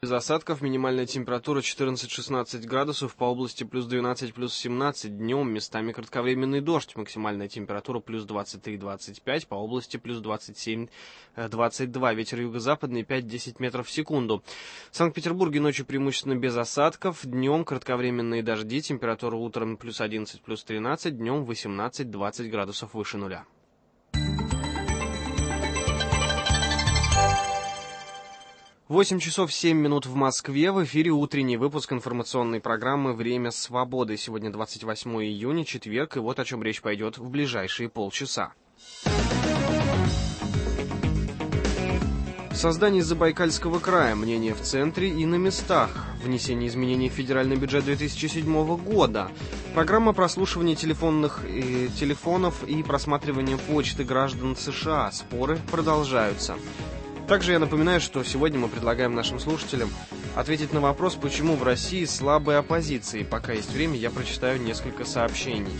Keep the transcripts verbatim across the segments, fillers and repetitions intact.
без осадков, минимальная температура четырнадцать-шестнадцать градусов, по области плюс двенадцать, плюс семнадцать, днем местами кратковременный дождь, максимальная температура плюс двадцать три - двадцать пять, по области плюс двадцать семь - двадцать два, ветер юго-западный пять-десять метров в секунду. В Санкт-Петербурге ночью преимущественно без осадков, днем кратковременные дожди, температура утром плюс одиннадцать, плюс тринадцать, днем восемнадцать - двадцать градусов выше нуля. восемь часов семь минут в Москве. В эфире утренний выпуск информационной программы «Время свободы». Сегодня двадцать восьмое июня, четверг, и вот о чем речь пойдет в ближайшие полчаса. Создание Забайкальского края. Мнение в центре и на местах. Внесение изменений в федеральный бюджет две тысячи седьмого года. Программа прослушивания телефонных э, телефонов и просматривания почты граждан США. Споры продолжаются. Также я напоминаю, что сегодня мы предлагаем нашим слушателям ответить на вопрос, почему в России слабая оппозиция. И пока есть время, я прочитаю несколько сообщений.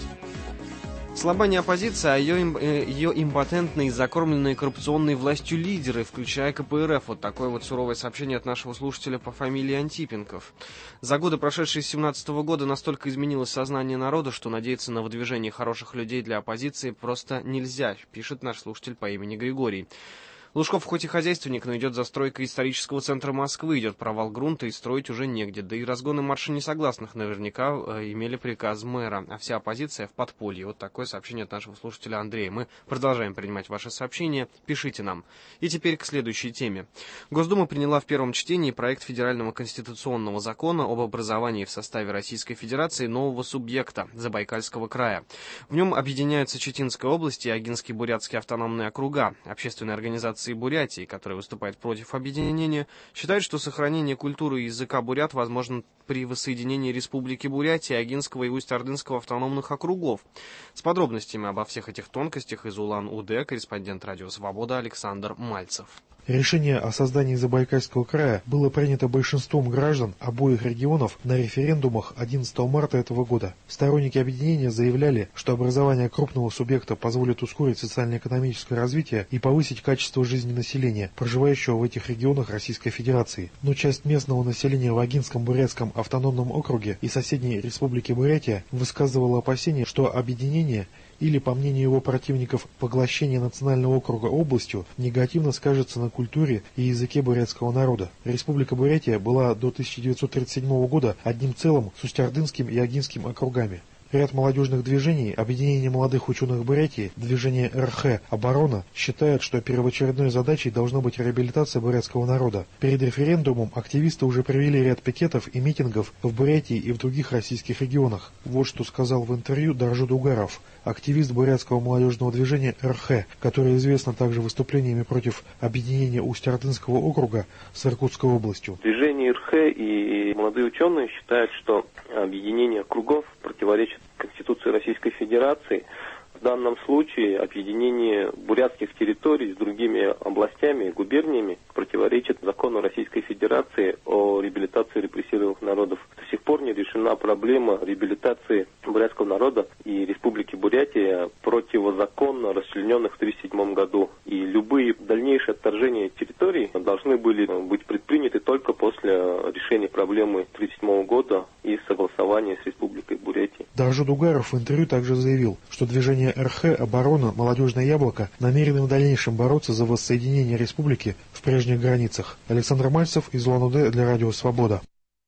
Слаба не оппозиция, а ее, ее импотентные и закормленные коррупционной властью лидеры, включая ка пэ эр эф. Вот такое вот суровое сообщение от нашего слушателя по фамилии Антипенков. За годы, прошедшие с семнадцатого года, настолько изменилось сознание народа, что надеяться на выдвижение хороших людей для оппозиции просто нельзя, пишет наш слушатель по имени Григорий. Лужков хоть и хозяйственник, но идет застройка исторического центра Москвы, идет провал грунта и строить уже негде. Да и разгоны марша несогласных наверняка э, имели приказ мэра, а вся оппозиция в подполье. Вот такое сообщение от нашего слушателя Андрея. Мы продолжаем принимать ваши сообщения, пишите нам. И теперь к следующей теме. Госдума приняла в первом чтении проект федерального конституционного закона об образовании в составе Российской Федерации нового субъекта – Забайкальского края. В нем объединяются Читинская область и Агинский-Бурятский автономные округа. Общественная организация Бурятии, которая выступает против объединения, считает, что сохранение культуры и языка бурят возможно при воссоединении Республики Бурятия, Агинского и Усть-Ордынского автономных округов. С подробностями обо всех этих тонкостях из Улан-Удэ корреспондент Радио Свобода Александр Мальцев. Решение о создании Забайкальского края было принято большинством граждан обоих регионов на референдумах одиннадцатого марта этого года. Сторонники объединения заявляли, что образование крупного субъекта позволит ускорить социально-экономическое развитие и повысить качество жизни населения, проживающего в этих регионах Российской Федерации. Но часть местного населения в Агинском Бурятском автономном округе и соседней Республике Бурятия высказывала опасения, что объединение или, по мнению его противников, поглощение национального округа областью негативно скажется на культуре и языке бурятского народа. Республика Бурятия была до тысяча девятьсот тридцать седьмого года одним целым с Усть-Ордынским и Агинским округами. Ряд молодежных движений, объединение молодых ученых Бурятии, движение эр ха «Оборона» считают, что первоочередной задачей должна быть реабилитация бурятского народа. Перед референдумом активисты уже провели ряд пикетов и митингов в Бурятии и в других российских регионах. Вот что сказал в интервью Даржуд Угаров, активист бурятского молодежного движения эр ха, который известен также выступлениями против объединения Усть-Ордынского округа с Иркутской областью. Движение эр ха и молодые ученые считают, что объединение округов противоречит Конституции Российской Федерации. В данном случае объединение бурятских территорий с другими областями и губерниями противоречит закону Российской Федерации о реабилитации репрессированных народов. До сих пор не решена проблема реабилитации бурятского народа и Республики Бурятия противозаконно расчлененных в тысяча девятьсот тридцать седьмом году. И любые дальнейшие отторжения территорий должны были быть предприняты только после решения проблемы тысяча девятьсот тридцать седьмого года и согласования с Республикой Бурятия. Даржуд Угаров в интервью также заявил, что движение эр ха «Оборона», «Молодежное яблоко» намерены в дальнейшем бороться за воссоединение республики в прежних границах. Александр Мальцев из Улан-Удэ для Радио Свобода.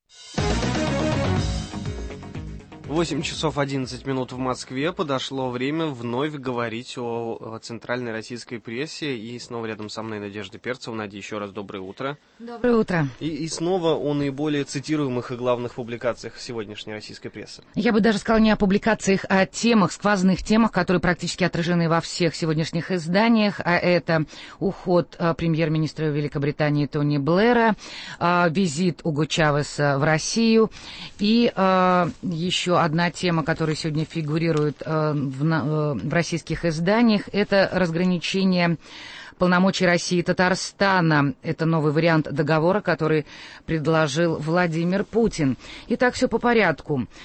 восемь часов одиннадцать минут в Москве. Подошло время вновь говорить о центральной российской прессе. И снова рядом со мной Надежда Перцева. Надя, еще раз доброе утро. Доброе утро. И, и снова о наиболее цитируемых и главных публикациях сегодняшней российской прессы. Я бы даже сказала не о публикациях, а о темах, сквозных темах, которые практически отражены во всех сегодняшних изданиях. А это уход а, премьер-министра Великобритании Тони Блэра, а, визит Уго Чавеса в Россию и а, еще одна тема, которая сегодня фигурирует э, в, э, в российских изданиях, это разграничение полномочий России и Татарстана. Это новый вариант договора, который предложил Владимир Путин. Итак, все по порядку.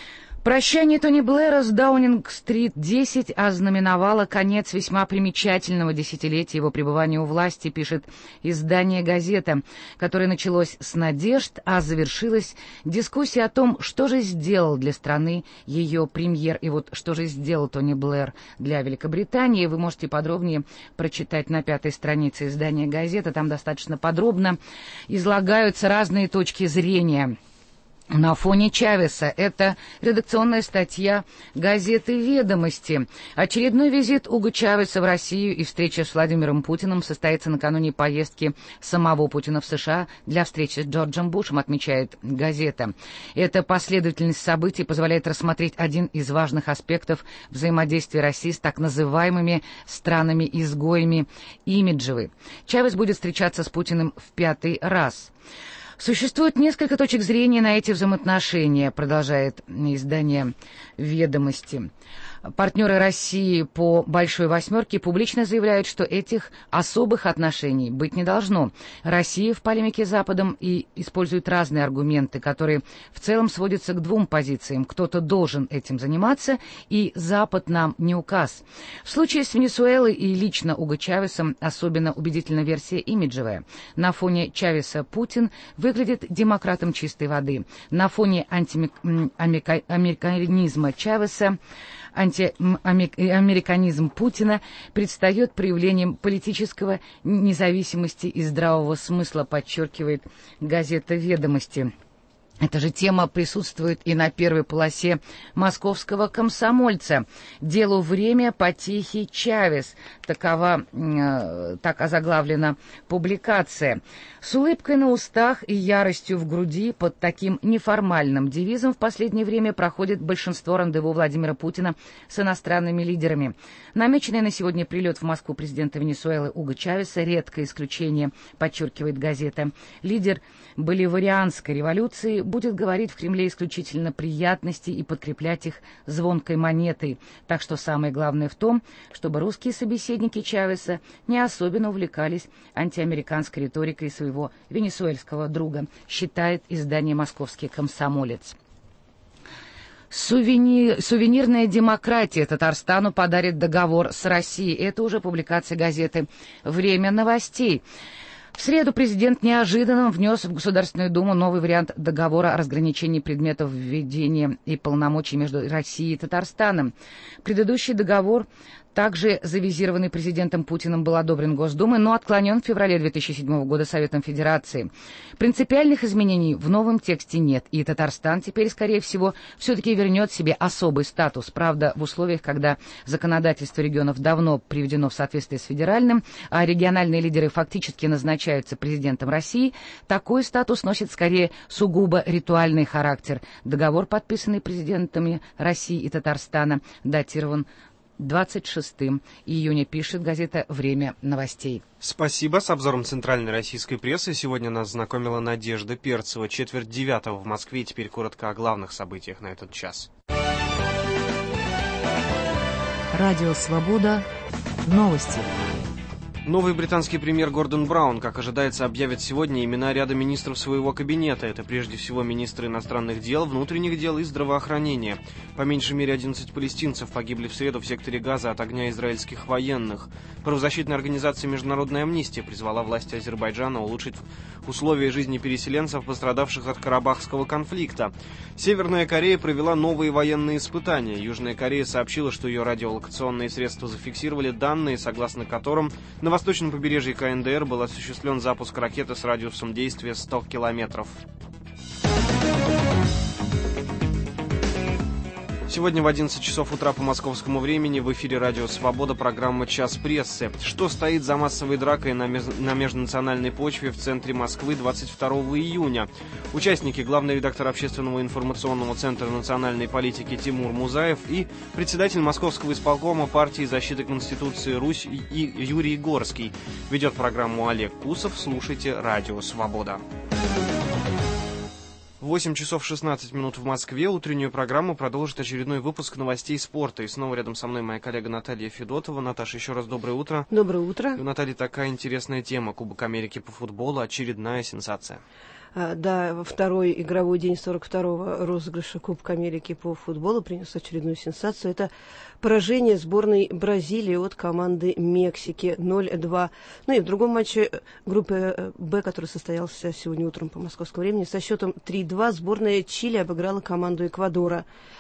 Прощание Тони Блэра с Даунинг-стрит десять ознаменовало конец весьма примечательного десятилетия его пребывания у власти, пишет издание «Газета», которое началось с надежд, а завершилось дискуссией о том, что же сделал для страны ее премьер. И вот что же сделал Тони Блэр для Великобритании, вы можете подробнее прочитать на пятой странице издания «Газета». Там достаточно подробно излагаются разные точки зрения. На фоне Чавеса. Это редакционная статья газеты «Ведомости». Очередной визит Уго Чавеса в Россию и встреча с Владимиром Путиным состоится накануне поездки самого Путина в США для встречи с Джорджем Бушем, отмечает газета. Эта последовательность событий позволяет рассмотреть один из важных аспектов взаимодействия России с так называемыми странами-изгоями имиджевой. Чавес будет встречаться с Путиным в пятый раз. Существует несколько точек зрения на эти взаимоотношения, продолжает издание «Ведомости». Партнеры России по «Большой восьмерке» публично заявляют, что этих особых отношений быть не должно. Россия в полемике с Западом и использует разные аргументы, которые в целом сводятся к двум позициям. Кто-то должен этим заниматься, и Запад нам не указ. В случае с Венесуэлой и лично Уго Чавесом особенно убедительна версия имиджевая. На фоне Чавеса Путин выглядит демократом чистой воды. На фоне антиамериканизма Чавеса антиамериканизм Путина предстает проявлением политического независимости и здравого смысла, подчеркивает газета «Ведомости». Эта же тема присутствует и на первой полосе московского «Комсомольца». Делу время, потехи, Чавес. Такова, э, так озаглавлена публикация. С улыбкой на устах и яростью в груди под таким неформальным девизом в последнее время проходит большинство рандеву Владимира Путина с иностранными лидерами. Намеченный на сегодня прилет в Москву президента Венесуэлы Уго Чавеса — редкое исключение, подчеркивает газета. Лидер боливарианской революции будет говорить в Кремле исключительно приятности и подкреплять их звонкой монетой. Так что самое главное в том, чтобы русские собеседники Чавеса не особенно увлекались антиамериканской риторикой своего венесуэльского друга, считает издание «Московский комсомолец». Сувени... Сувенирная демократия Татарстану подарит договор с Россией. Это уже публикация газеты «Время новостей». В среду президент неожиданно внес в Государственную Думу новый вариант договора о разграничении предметов введения и полномочий между Россией и Татарстаном. Предыдущий договор, также завизированный президентом Путиным, был одобрен Госдумой, но отклонен в феврале две тысячи седьмого года Советом Федерации. Принципиальных изменений в новом тексте нет, и Татарстан теперь, скорее всего, все-таки вернет себе особый статус. Правда, в условиях, когда законодательство регионов давно приведено в соответствие с федеральным, а региональные лидеры фактически назначаются президентом России, такой статус носит скорее сугубо ритуальный характер. Договор, подписанный президентами России и Татарстана, датирован двадцать шестого июня, пишет газета «Время новостей». Спасибо. С обзором центральной российской прессы сегодня нас знакомила Надежда Перцева. Четверть девятого в Москве. Теперь коротко о главных событиях на этот час. Радио «Свобода». Новости. Новый британский премьер Гордон Браун, как ожидается, объявит сегодня имена ряда министров своего кабинета. Это прежде всего министры иностранных дел, внутренних дел и здравоохранения. По меньшей мере одиннадцать палестинцев погибли в среду в секторе Газа от огня израильских военных. Правозащитная организация «Международная амнистия» призвала власти Азербайджана улучшить условия жизни переселенцев, пострадавших от Карабахского конфликта. Северная Корея провела новые военные испытания. Южная Корея сообщила, что ее радиолокационные средства зафиксировали данные, согласно которым на восточном побережье КНДР был осуществлен запуск ракеты с радиусом действия сто километров. Сегодня в одиннадцать часов утра по московскому времени в эфире «Радио Свобода» программа «Час прессы». Что стоит за массовой дракой на, мез... на межнациональной почве в центре Москвы двадцать второго июня? Участники — главный редактор общественного информационного центра национальной политики Тимур Музаев и председатель Московского исполкома партии защиты Конституции Русь и Юрий Горский. Ведет программу Олег Кусов. Слушайте «Радио Свобода». восемь часов шестнадцать минут в Москве. Утреннюю программу продолжит очередной выпуск новостей спорта. И снова рядом со мной моя коллега Наталья Федотова. Наташа, еще раз доброе утро. Доброе утро. И у Натальи такая интересная тема. Кубок Америки по футболу. Очередная сенсация. Да, второй игровой день сорок второго розыгрыша Кубка Америки по футболу принес очередную сенсацию. Это поражение сборной Бразилии от команды Мексики ноль два. Ну и в другом матче группы «Б», который состоялся сегодня утром по московскому времени, со счетом три два сборная Чили обыграла команду Эквадора.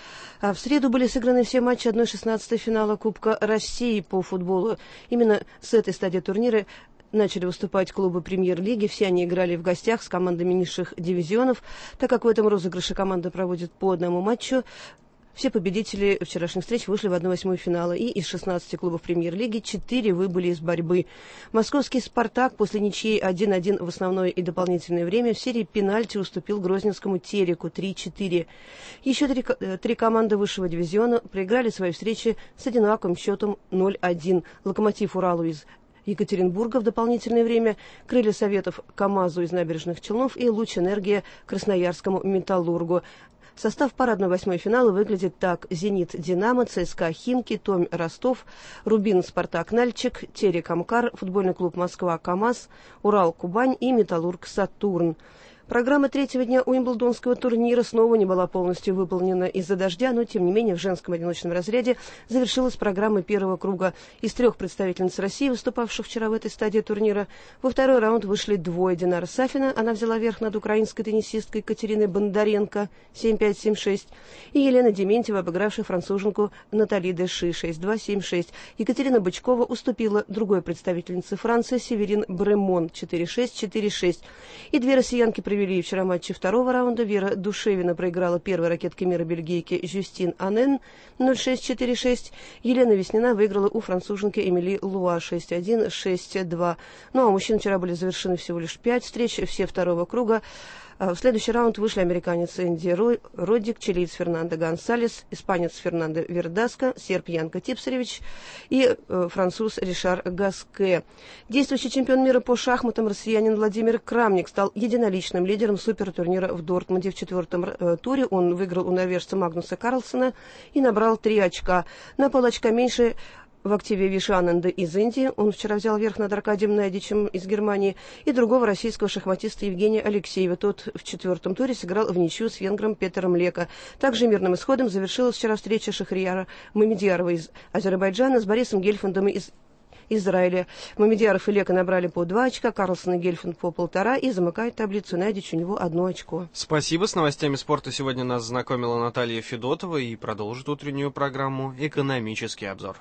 А в среду были сыграны все матчи одна шестнадцатая финала Кубка России по футболу. Именно с этой стадии турнира начали выступать клубы премьер-лиги. Все они играли в гостях с командами низших дивизионов. Так как в этом розыгрыше команда проводит по одному матчу, все победители вчерашних встреч вышли в одну восьмую финала. И из шестнадцати клубов премьер-лиги четыре выбыли из борьбы. Московский «Спартак» после ничьей один один в основное и дополнительное время в серии пенальти уступил грозненскому «Тереку» три четыре. Еще три, три команды высшего дивизиона проиграли свои встречи с одинаковым счетом ноль один. «Локомотив» Уралу из Екатеринбурга в дополнительное время, «Крылья Советов» КамАЗу из Набережных Челнов и «Луч Энергия» Красноярскому «Металлургу». Состав парадной восьмой финала выглядит так: «Зенит» «Динамо», ЦСКА «Химки», «Томь» «Ростов», «Рубин» «Спартак» «Нальчик», «Терек» «Амкар», футбольный клуб «Москва» «КамАЗ», «Урал» «Кубань» и «Металлург» «Сатурн». Программа третьего дня Уимблдонского турнира снова не была полностью выполнена из-за дождя, но, тем не менее, в женском одиночном разряде завершилась программа первого круга. Из трех представительниц России, выступавших вчера в этой стадии турнира, во второй раунд вышли двое. Динара Сафина, она взяла верх над украинской теннисисткой Катериной Бондаренко семь пять семь шесть, и Елена Дементьева, обыгравшая француженку Натали Деши шесть два семь шесть. Екатерина Бычкова уступила другой представительнице Франции Северин Бремон четыре шесть четыре шесть. И две россиянки провели вчера матчи второго раунда. Вера Душевина проиграла первой ракетке мира бельгийке Жюстин Анен ноль шесть четыре шесть. Елена Веснина выиграла у француженки Эмили Луа шесть один шесть два. Ну а у мужчин вчера были завершены всего лишь пять встреч, все второго круга. В следующий раунд вышли американец Энди Роддик, чилиец Фернандо Гонсалес, испанец Фернандо Вердаско, серб Янко Типсаревич и э, француз Ришар Гаске. Действующий чемпион мира по шахматам россиянин Владимир Крамник стал единоличным лидером супертурнира в Дортмунде. В четвертом э, туре он выиграл у норвежца Магнуса Карлсона и набрал три очка. На полочка меньше в активе Вишаненда из Индии. Он вчера взял верх над Аркадием Найдичем из Германии и другого российского шахматиста Евгения Алексеева. Тот в четвертом туре сыграл в ничью с венгром Петером Лека. Также мирным исходом завершилась вчера встреча Шахрияра Мамедьярова из Азербайджана с Борисом Гельфандом из Израиля. Мамедьяров и Лека набрали по два очка, Карлсон и Гельфанд по полтора, и замыкает таблицу Найдич, у него одно очко. Спасибо. С новостями спорта сегодня нас знакомила Наталья Федотова и продолжит утреннюю программу «Экономический обзор».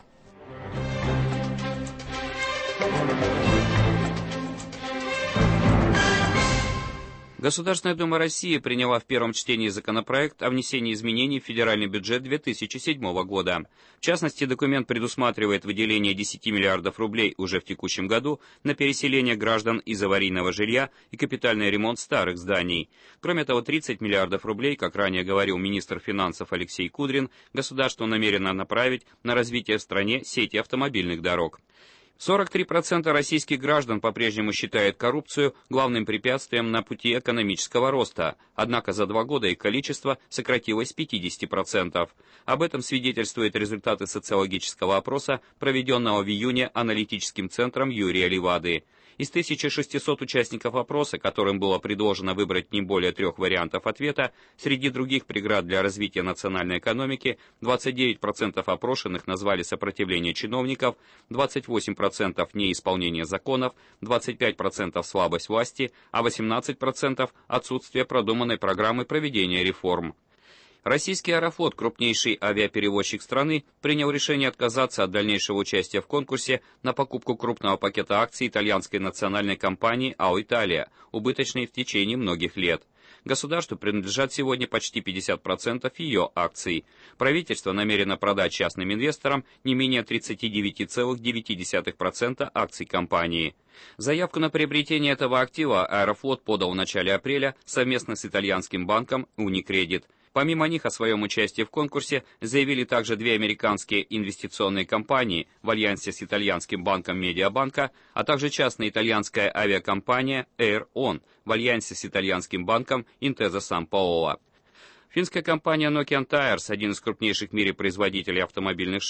Государственная Дума России приняла в первом чтении законопроект о внесении изменений в федеральный бюджет две тысячи седьмого года. В частности, документ предусматривает выделение десяти миллиардов рублей уже в текущем году на переселение граждан из аварийного жилья и капитальный ремонт старых зданий. Кроме того, тридцать миллиардов рублей, как ранее говорил министр финансов Алексей Кудрин, государство намерено направить на развитие в стране сети автомобильных дорог. сорок три процента российских граждан по-прежнему считают коррупцию главным препятствием на пути экономического роста, однако за два года их количество сократилось с пятидесяти процентов. Об этом свидетельствуют результаты социологического опроса, проведенного в июне аналитическим центром Юрия Левады. Из тысячи шестисот участников опроса, которым было предложено выбрать не более трех вариантов ответа, среди других преград для развития национальной экономики, двадцать девять процентов опрошенных назвали сопротивление чиновников, двадцать восемь процентов неисполнение законов, двадцать пять процентов слабость власти, а восемнадцать процентов отсутствие продуманной программы проведения реформ. Российский Аэрофлот, крупнейший авиаперевозчик страны, принял решение отказаться от дальнейшего участия в конкурсе на покупку крупного пакета акций итальянской национальной компании «Алitalia», убыточной в течение многих лет. Государству принадлежат сегодня почти пятьдесят процентов ее акций. Правительство намерено продать частным инвесторам не менее тридцать девять целых девять десятых процента акций компании. Заявку на приобретение этого актива Аэрофлот подал в начале апреля совместно с итальянским банком Unicredit. Помимо них о своем участии в конкурсе заявили также две американские инвестиционные компании в альянсе с итальянским банком Медиабанка, а также частная итальянская авиакомпания Air On в альянсе с итальянским банком Intesa Sanpaolo. Финская компания Nokian Tyres, один из крупнейших в мире производителей автомобильных шин,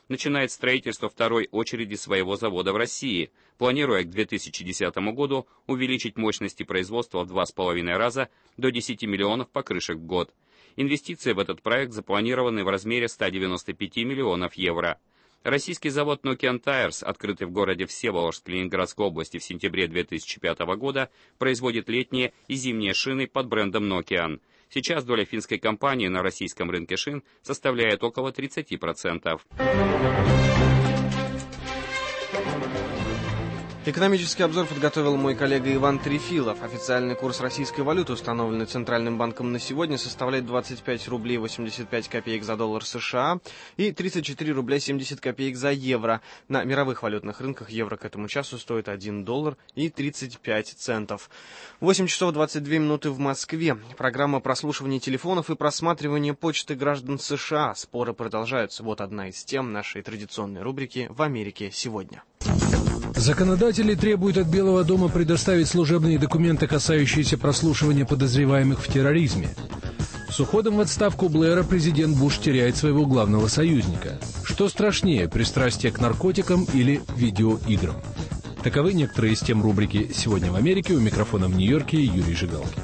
начинает строительство второй очереди своего завода в России, планируя к две тысячи десятому году увеличить мощности производства в два с половиной раза до десяти миллионов покрышек в год. Инвестиции в этот проект запланированы в размере ста девяноста пяти миллионов евро. Российский завод Nokian Tires, открытый в городе Всеволожск Ленинградской области в сентябре две тысячи пятого года, производит летние и зимние шины под брендом Nokian. Сейчас доля финской компании на российском рынке шин составляет около тридцати процентов. Экономический обзор подготовил мой коллега Иван Трефилов. Официальный курс российской валюты, установленный Центральным банком на сегодня, составляет двадцать пять рублей восемьдесят пять копеек за доллар США и тридцать четыре рубля семьдесят копеек за евро. На мировых валютных рынках евро к этому часу стоит один доллар и тридцать пять центов. восемь часов двадцать две минуты в Москве. Программа прослушивания телефонов и просматривания почты граждан США. Споры продолжаются. Вот одна из тем нашей традиционной рубрики «В Америке сегодня». Законодатели требуют от Белого дома предоставить служебные документы, касающиеся прослушивания подозреваемых в терроризме. С уходом в отставку Блэра президент Буш теряет своего главного союзника. Что страшнее, пристрастие к наркотикам или видеоиграм? Таковы некоторые из тем рубрики «Сегодня в Америке». У микрофона в Нью-Йорке Юрий Жигалкин.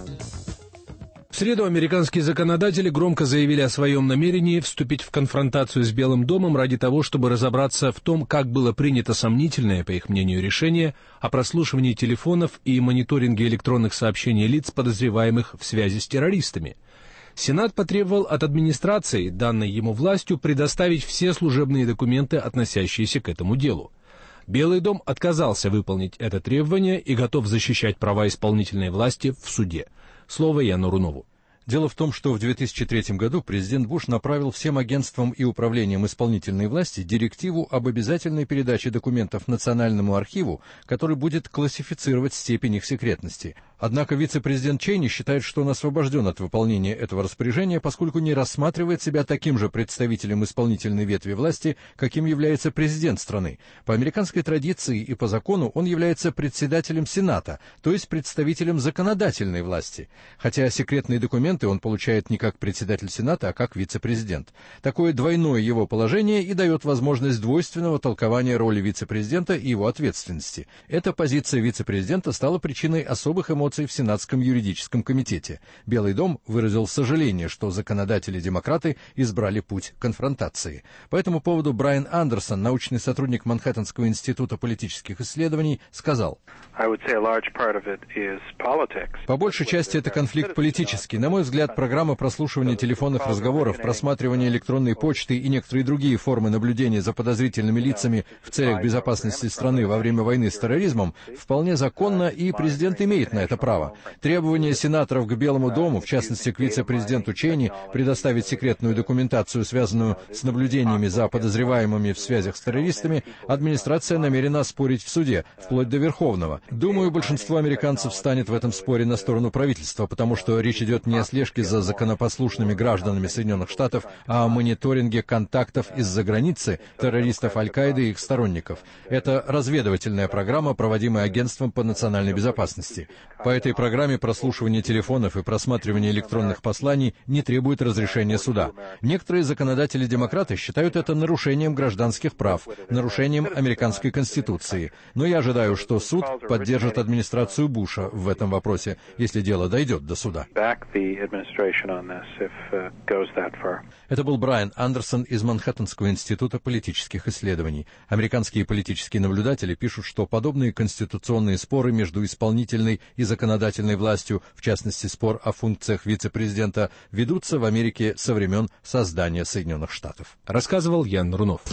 В среду американские законодатели громко заявили о своем намерении вступить в конфронтацию с Белым домом ради того, чтобы разобраться в том, как было принято сомнительное, по их мнению, решение о прослушивании телефонов и мониторинге электронных сообщений лиц, подозреваемых в связи с террористами. Сенат потребовал от администрации, данной ему властью, предоставить все служебные документы, относящиеся к этому делу. Белый дом отказался выполнить это требование и готов защищать права исполнительной власти в суде. Слово Яну Рунову. Дело в том, что в две тысячи третьем году президент Буш направил всем агентствам и управлениям исполнительной власти директиву об обязательной передаче документов Национальному архиву, который будет классифицировать степень их секретности. Однако вице-президент Чейни считает, что он освобожден от выполнения этого распоряжения, поскольку не рассматривает себя таким же представителем исполнительной ветви власти, каким является президент страны. По американской традиции и по закону он является председателем Сената, то есть представителем законодательной власти, хотя секретные документы он получает не как председатель Сената, а как вице-президент. Такое двойное его положение и дает возможность двойственного толкования роли вице-президента и его ответственности. Эта позиция вице-президента стала причиной особых эмоций в Сенатском юридическом комитете. Белый дом выразил сожаление, что законодатели-демократы избрали путь конфронтации. По этому поводу Брайан Андерсон, научный сотрудник Манхэттенского института политических исследований, сказал: «По большей части это конфликт политический. На мой взгляд, программа прослушивания телефонных разговоров, просматривания электронной почты и некоторые другие формы наблюдения за подозрительными лицами в целях безопасности страны во время войны с терроризмом вполне законна, и президент имеет на это право. Требование сенаторов к Белому дому, в частности к вице-президенту Чейни, предоставить секретную документацию, связанную с наблюдениями за подозреваемыми в связях с террористами, администрация намерена оспорить в суде, вплоть до Верховного. Думаю, большинство американцев станет в этом споре на сторону правительства, потому что речь идет не о слежке за законопослушными гражданами Соединенных Штатов, а о мониторинге контактов из-за границы террористов Аль-Каиды и их сторонников. Это разведывательная программа, проводимая Агентством по национальной безопасности. По этой программе прослушивание телефонов и просматривание электронных посланий не требует разрешения суда. Некоторые законодатели-демократы считают это нарушением гражданских прав, нарушением американской Конституции. Но я ожидаю, что суд поддержит администрацию Буша в этом вопросе, если дело дойдет до суда. Это был Брайан Андерсон из Манхэттенского института политических исследований. Американские политические наблюдатели пишут, что подобные конституционные споры между исполнительной и законодательной властью, в частности спор о функциях вице-президента, ведутся в Америке со времен создания Соединенных Штатов. Рассказывал Ян Рунов.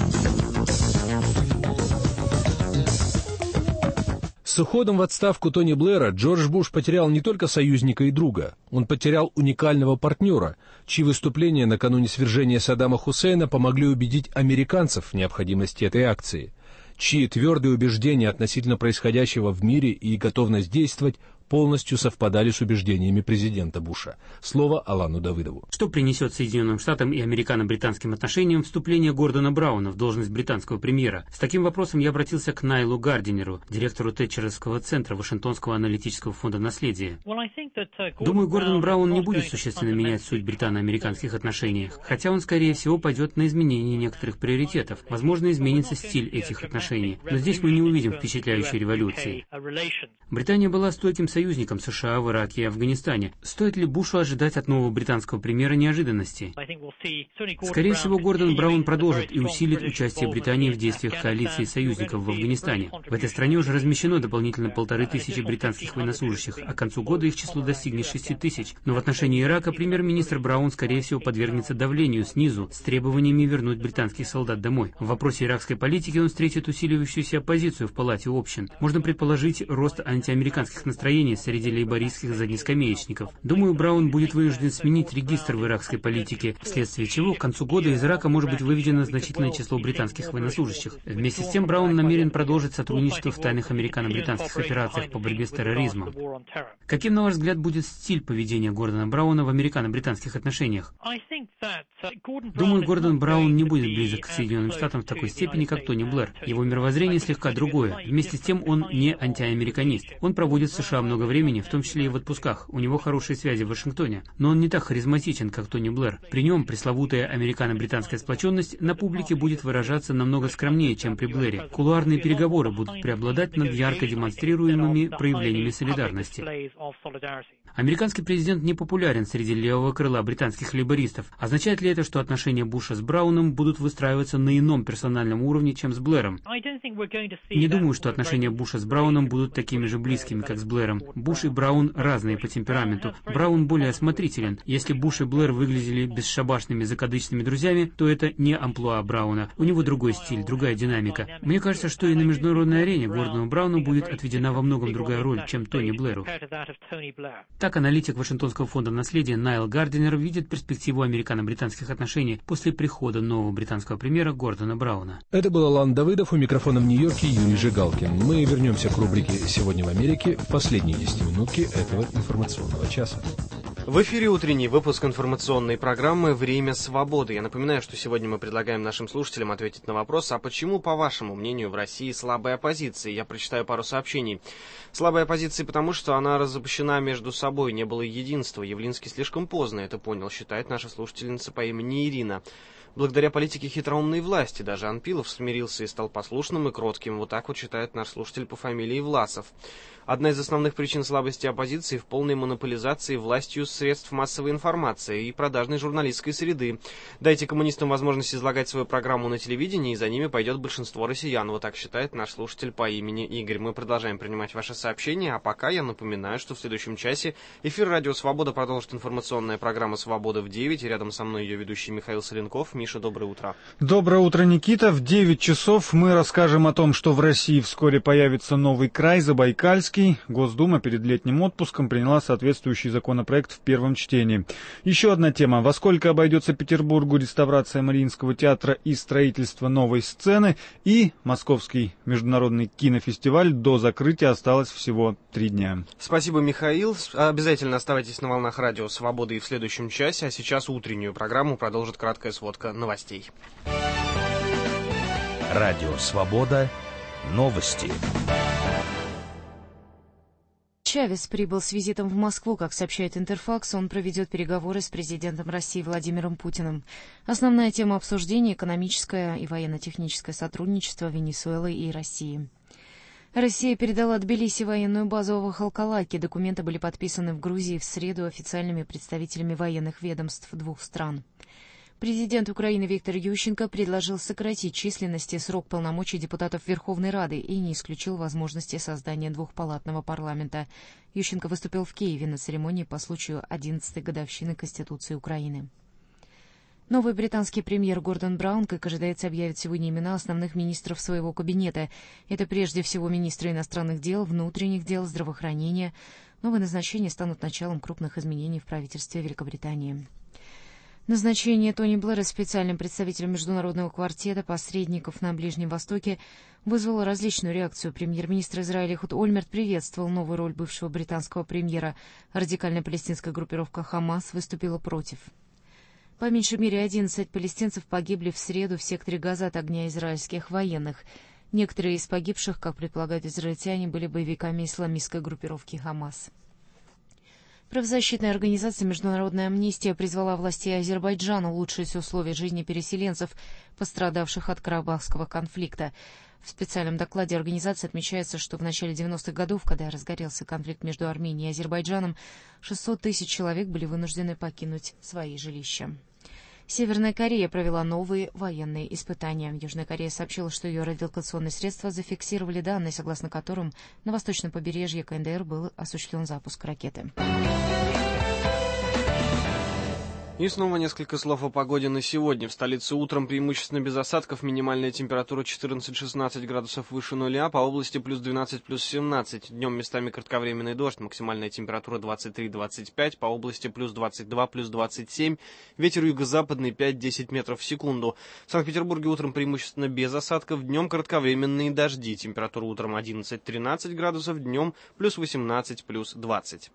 С уходом в отставку Тони Блэра Джордж Буш потерял не только союзника и друга, он потерял уникального партнера, чьи выступления накануне свержения Саддама Хусейна помогли убедить американцев в необходимости этой акции, чьи твердые убеждения относительно происходящего в мире и готовность действовать полностью совпадали с убеждениями президента Буша. Слово Алану Давыдову. Что принесет Соединенным Штатам и американо-британским отношениям вступление Гордона Брауна в должность британского премьера? С таким вопросом я обратился к Найлу Гардинеру, директору Тэтчеровского центра Вашингтонского аналитического фонда «Наследие». Думаю, Гордон Браун не будет существенно менять суть британо-американских отношений, хотя он, скорее всего, пойдет на изменение некоторых приоритетов. Возможно, изменится стиль этих отношений, но здесь мы не увидим впечатляющей революции. Британия была стойким союзником США в Ираке и Афганистане. Стоит ли Бушу ожидать от нового британского премьера неожиданностей? Скорее всего, Гордон Браун продолжит и усилит участие Британии в действиях коалиции союзников в Афганистане. В этой стране уже размещено дополнительно полторы тысячи британских военнослужащих, а к концу года их число достигнет шести тысяч. Но в отношении Ирака премьер-министр Браун, скорее всего, подвергнется давлению снизу с требованиями вернуть британских солдат домой. В вопросе иракской политики он встретит усиливающуюся оппозицию в Палате общин. Можно предположить рост антиамериканских настроений среди лейбористских заднескамеечников. Думаю, Браун будет вынужден сменить регистр в иракской политике, вследствие чего к концу года из Ирака может быть выведено значительное число британских военнослужащих. Вместе с тем Браун намерен продолжить сотрудничество в тайных американо-британских операциях по борьбе с терроризмом. Каким, на ваш взгляд, будет стиль поведения Гордона Брауна в американо-британских отношениях? Думаю, Гордон Браун не будет близок к Соединенным Штатам в такой степени, как Тони Блэр. Его мировоззрение слегка другое. Вместе с тем он не антиамериканист. Он проводит в США много времени, в том числе и в отпусках. У него хорошие связи в Вашингтоне. Но он не так харизматичен, как Тони Блэр. При нем пресловутая американо-британская сплоченность на публике будет выражаться намного скромнее, чем при Блэре. Кулуарные переговоры будут преобладать над ярко демонстрируемыми проявлениями солидарности. Американский президент не популярен среди левого крыла британских лейбористов. Означает ли это, что отношения Буша с Брауном будут выстраиваться на ином персональном уровне, чем с Блэром? Не думаю, что отношения Буша с Брауном будут такими же близкими, как с Блэром. Буш и Браун разные по темпераменту. Браун более осмотрителен. Если Буш и Блэр выглядели бесшабашными закадычными друзьями, то это не амплуа Брауна. У него другой стиль, другая динамика. Мне кажется, что и на международной арене Гордону Брауну будет отведена во многом другая роль, чем Тони Блэру. Так аналитик Вашингтонского фонда «Наследие» Найл Гардинер видит перспективу американо-британских отношений после прихода нового британского премьера Гордона Брауна. Это был Алан Давыдов, у микрофона в Нью-Йорке Юрий Жигалкин. Мы вернемся к рубрике «Сегодня в Америке» в последние десятиминутки этого информационного часа. В эфире утренний выпуск информационной программы «Время свободы». Я напоминаю, что сегодня мы предлагаем нашим слушателям ответить на вопрос, а почему, по вашему мнению, в России слабая оппозиция? Я прочитаю пару сообщений. Слабая оппозиция потому, что она разобщена между собой, не было единства. Явлинский слишком поздно это понял, считает наша слушательница по имени Ирина. Благодаря политике хитроумной власти даже Анпилов смирился и стал послушным и кротким. Вот так вот считает наш слушатель по фамилии Власов. Одна из основных причин слабости оппозиции в полной монополизации властью средств массовой информации и продажной журналистской среды. Дайте коммунистам возможность излагать свою программу на телевидении, и за ними пойдет большинство россиян. Вот так считает наш слушатель по имени Игорь. Мы продолжаем принимать ваши сообщения, а пока я напоминаю, что в следующем часе эфир «Радио Свобода» продолжит информационная программа «Свобода» в девять. И рядом со мной ее ведущий Михаил Соленков. Миша, доброе утро. Доброе утро, Никита. В девять часов мы расскажем о том, что в России вскоре появится новый край, Забайкальский. Госдума перед летним отпуском приняла соответствующий законопроект в первом чтении. Еще одна тема. Во сколько обойдется Петербургу реставрация Мариинского театра и строительство новой сцены? И Московский международный кинофестиваль до закрытия осталось всего три дня. Спасибо, Михаил. Обязательно оставайтесь на волнах «Радио Свободы» и в следующем часе. А сейчас утреннюю программу продолжит краткая сводка новостей. «Радио Свобода». Новости. Чавес прибыл с визитом в Москву. Как сообщает Интерфакс, он проведет переговоры с президентом России Владимиром Путиным. Основная тема обсуждения – экономическое и военно-техническое сотрудничество Венесуэлы и России. Россия передала Тбилиси военную базу в Халкалаке. Документы были подписаны в Грузии в среду официальными представителями военных ведомств двух стран. Президент Украины Виктор Ющенко предложил сократить численность и срок полномочий депутатов Верховной Рады и не исключил возможности создания двухпалатного парламента. Ющенко выступил в Киеве на церемонии по случаю одиннадцатой годовщины Конституции Украины. Новый британский премьер Гордон Браун, как ожидается, объявит сегодня имена основных министров своего кабинета. Это прежде всего министры иностранных дел, внутренних дел, здравоохранения. Новые назначения станут началом крупных изменений в правительстве Великобритании. Назначение Тони Блэра специальным представителем международного квартета посредников на Ближнем Востоке вызвало различную реакцию. Премьер-министр Израиля Эхуд Ольмерт приветствовал новую роль бывшего британского премьера. Радикальная палестинская группировка «Хамас» выступила против. По меньшей мере одиннадцать палестинцев погибли в среду в секторе Газа от огня израильских военных. Некоторые из погибших, как предполагают израильтяне, были боевиками исламистской группировки «Хамас». Правозащитная организация «Международная амнистия» призвала власти Азербайджана улучшить условия жизни переселенцев, пострадавших от Карабахского конфликта. В специальном докладе организации отмечается, что в начале девяностых годов, когда разгорелся конфликт между Арменией и Азербайджаном, шестьсот тысяч человек были вынуждены покинуть свои жилища. Северная Корея провела новые военные испытания. Южная Корея сообщила, что ее радиолокационные средства зафиксировали данные, согласно которым на восточном побережье КНДР был осуществлен запуск ракеты. И снова несколько слов о погоде на сегодня. В столице утром преимущественно без осадков, минимальная температура четырнадцать-шестнадцать градусов выше нуля, по области плюс двенадцать, плюс семнадцать. Днем местами кратковременный дождь, максимальная температура двадцать три - двадцать пять, по области плюс двадцать два, плюс двадцать семь. Ветер юго-западный пять-десять метров в секунду. В Санкт-Петербурге утром преимущественно без осадков, днем кратковременные дожди. Температура утром одиннадцать-тринадцать градусов, днем плюс восемнадцать, плюс двадцать.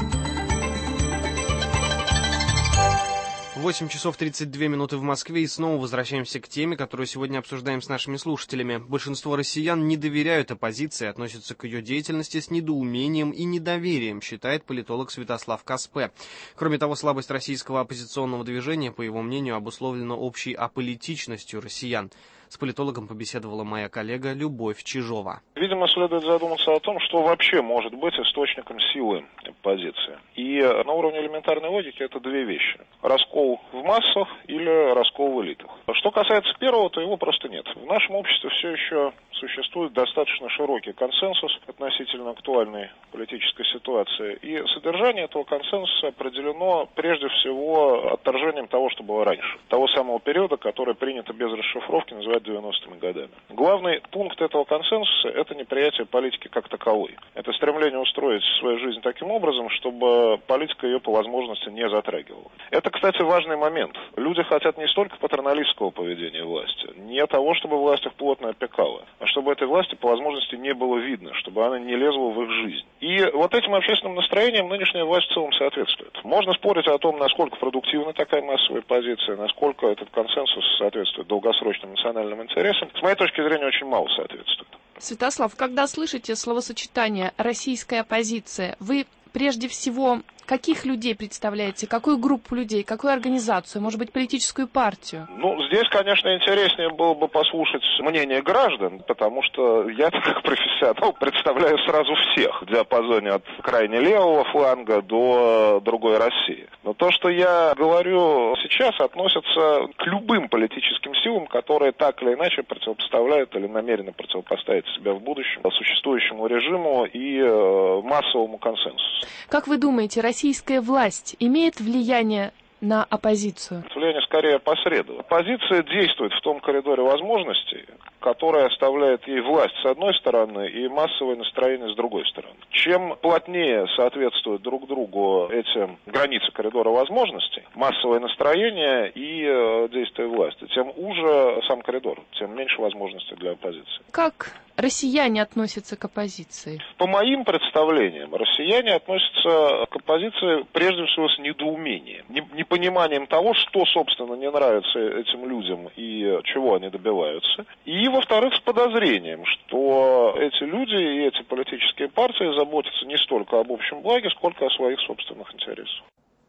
восемь часов тридцать две минуты в Москве, и снова возвращаемся к теме, которую сегодня обсуждаем с нашими слушателями. Большинство россиян не доверяют оппозиции, относятся к ее деятельности с недоумением и недоверием, считает политолог Святослав Каспе. Кроме того, слабость российского оппозиционного движения, по его мнению, обусловлена общей аполитичностью россиян. С политологом побеседовала моя коллега Любовь Чижова. Видимо, следует задуматься о том, что вообще может быть источником силы оппозиции. И на уровне элементарной логики это две вещи. Раскол в массах или раскол в элитах. Что касается первого, то его просто нет. В нашем обществе все еще существует достаточно широкий консенсус относительно актуальной политической ситуации. И содержание этого консенсуса определено прежде всего отторжением того, что было раньше. Того самого периода, который принято без расшифровки называть девяностыми годами. Главный пункт этого консенсуса – это неприятие политики как таковой. Это стремление устроить свою жизнь таким образом, чтобы политика ее по возможности не затрагивала. Это, кстати, важный момент. Люди хотят не столько патерналистского поведения власти, не того, чтобы власть их плотно опекала, а чтобы этой власти по возможности не было видно, чтобы она не лезла в их жизнь. И вот этим общественным настроениям нынешняя власть в целом соответствует. Можно спорить о том, насколько продуктивна такая массовая позиция, насколько этот консенсус соответствует долгосрочным национальным интересам. С моей точки зрения, очень мало соответствует. Святослав, когда слышите словосочетание «российская оппозиция», вы прежде всего каких людей представляете? Какую группу людей? Какую организацию? Может быть, политическую партию? Ну, здесь, конечно, интереснее было бы послушать мнение граждан, потому что я, как профессионал, представляю сразу всех в диапазоне от крайне левого фланга до другой России. Но то, что я говорю сейчас, относится к любым политическим силам, которые так или иначе противопоставляют или намерены противопоставить себя в будущем существующему режиму и массовому консенсусу. Как вы думаете, российская власть имеет влияние на оппозицию? Влияние скорее опосредованно. Оппозиция действует в том коридоре возможностей, который оставляет ей власть с одной стороны и массовое настроение с другой стороны. Чем плотнее соответствуют друг другу эти границы коридора возможностей, массовое настроение и э, действия власти, тем уже сам коридор, тем меньше возможностей для оппозиции. Как россияне относятся к оппозиции? По моим представлениям, россияне относятся к оппозиции прежде всего с недоумением, непониманием того, что, собственно, не нравится этим людям и чего они добиваются. И, во-вторых, с подозрением, что эти люди и эти политические партии заботятся не столько об общем благе, сколько о своих собственных интересах.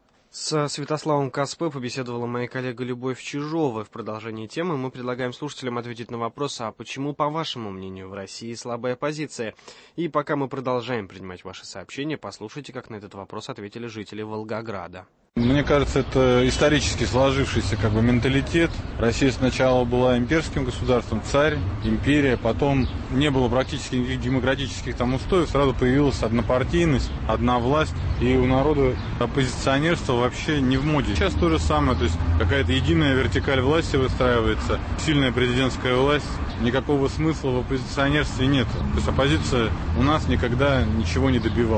С Святославом Каспе побеседовала моя коллега Любовь Чижова. В продолжении темы мы предлагаем слушателям ответить на вопрос, а почему, по вашему мнению, в России слабая оппозиция? И пока мы продолжаем принимать ваши сообщения, послушайте, как на этот вопрос ответили жители Волгограда. Мне кажется, это исторически сложившийся как бы менталитет. Россия сначала была имперским государством, царь, империя, потом не было практически никаких демократических там устоев, сразу появилась однопартийность, одна власть, и у народа оппозиционерство вообще не в моде. Сейчас то же самое, то есть какая-то единая вертикаль власти выстраивается, сильная президентская власть, никакого смысла в оппозиционерстве нет. То есть оппозиция у нас никогда ничего не добивалась.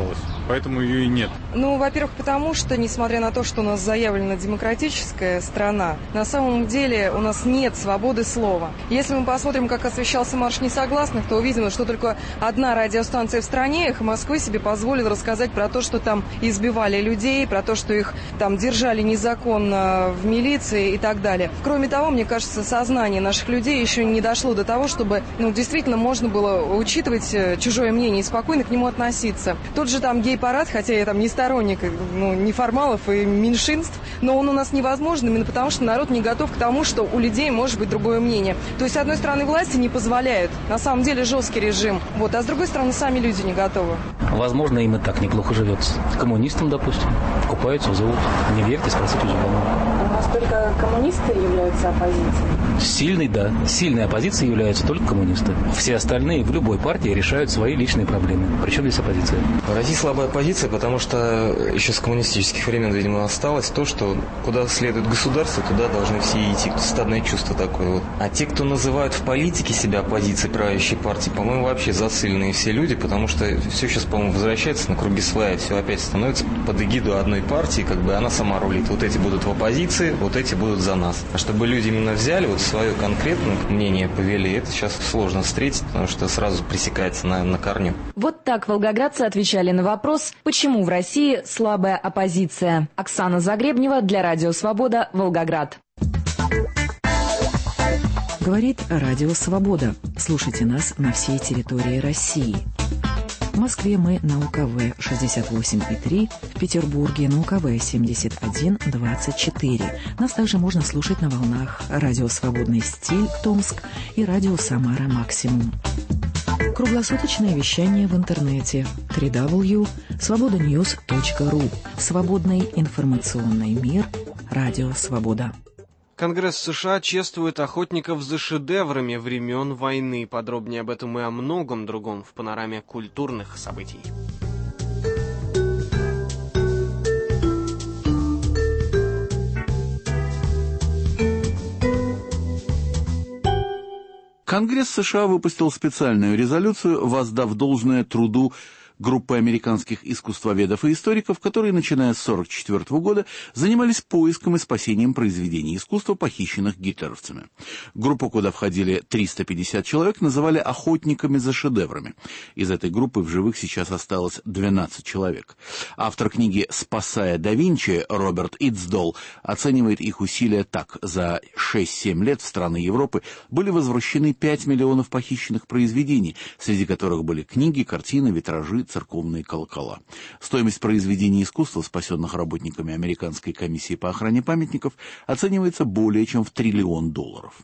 поэтому ее и нет. Ну, во-первых, потому что, несмотря на то, что у нас заявлена демократическая страна, на самом деле у нас нет свободы слова. Если мы посмотрим, как освещался марш несогласных, то увидим, что только одна радиостанция в стране, «Эхо Москвы», себе позволила рассказать про то, что там избивали людей, про то, что их там держали незаконно в милиции и так далее. Кроме того, мне кажется, сознание наших людей еще не дошло до того, чтобы, ну, действительно можно было учитывать чужое мнение и спокойно к нему относиться. Тот же там гей-парад, хотя я там не сторонник, ну, неформалов и меньшинств, но он у нас невозможен именно потому, что народ не готов к тому, что у людей может быть другое мнение. То есть, с одной стороны, власти не позволяют, на самом деле жесткий режим, вот, а с другой стороны, сами люди не готовы. Возможно, им и так неплохо живется. Коммунистам, допустим, купаются в золоте. Не верьте, спросите у Зубанова. У нас только коммунисты являются оппозицией? Сильной, да. Сильной оппозицией являются только коммунисты. Все остальные в любой партии решают свои личные проблемы. Причем здесь оппозиция? В России слабая оппозиция, потому что еще с коммунистических времен, видимо, осталось то, что куда следует государство, туда должны все идти. Стадное чувство такое вот. А те, кто называют в политике себя оппозицией правящей партии, по-моему, вообще зацикленные все люди, потому что все сейчас, по-моему, возвращается на круги своя, все опять становится под эгиду одной партии, как бы она сама рулит. Вот эти будут в оппозиции, вот эти будут за нас. А чтобы люди именно взяли вот свое конкретное мнение, повели, это сейчас сложно встретить, потому что сразу пресекается на, на корню. Вот так волгоградцы отвечали на вопрос, почему в России слабая оппозиция. Оксана Загребнева для Радио Свобода, Волгоград. Говорит Радио Свобода. Слушайте нас на всей территории России. В Москве мы на У К В шестьдесят восемь и три, в Петербурге на У К В семьдесят один двадцать четыре. Нас также можно слушать на волнах Радио Свободный стиль Томск и Радио Самара Максимум. Круглосуточное вещание в интернете дабл ю дабл ю дабл ю точка свобода ньюс точка ру. Свободный информационный мир. Радио Свобода. Конгресс США чествует охотников за шедеврами времен войны. Подробнее об этом и о многом другом в панораме культурных событий. Конгресс США выпустил специальную резолюцию, воздав должное труду группы американских искусствоведов и историков, которые, начиная с тысяча девятьсот сорок четвёртого года, занимались поиском и спасением произведений искусства, похищенных гитлеровцами. Группу, куда входили триста пятьдесят человек, называли «охотниками за шедеврами». Из этой группы в живых сейчас осталось двенадцать человек. Автор книги «Спасая да Винчи» Роберт Ицдол оценивает их усилия так. За шесть-семь лет в страны Европы были возвращены пять миллионов похищенных произведений, среди которых были книги, картины, витражи, церковные колокола. Стоимость произведений искусства, спасенных работниками Американской комиссии по охране памятников, оценивается более чем в триллион долларов.